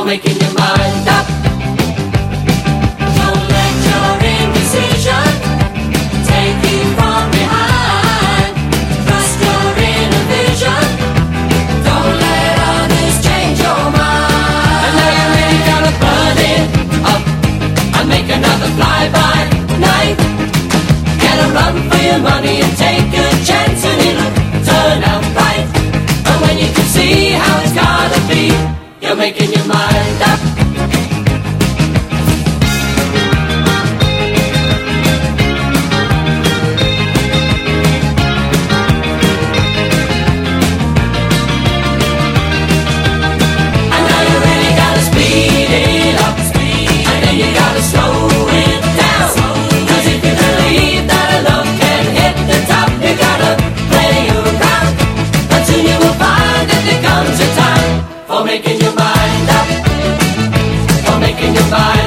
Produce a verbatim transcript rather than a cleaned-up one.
for making your mind up. Don't let your indecision take you from behind. Trust your inner vision. Don't let others change your mind. And now you really gotta burn it up and make another fly-by night. Get a run for your money and take a chance, and it'll turn out right. And when you can see how it's gotta be, you're making your mind up. And now you really gotta speed it up, and then you gotta slow it down. Cause if you believe that a love can hit the top, you gotta play around. And soon you will find that there comes a time for making your mind up, for making your mind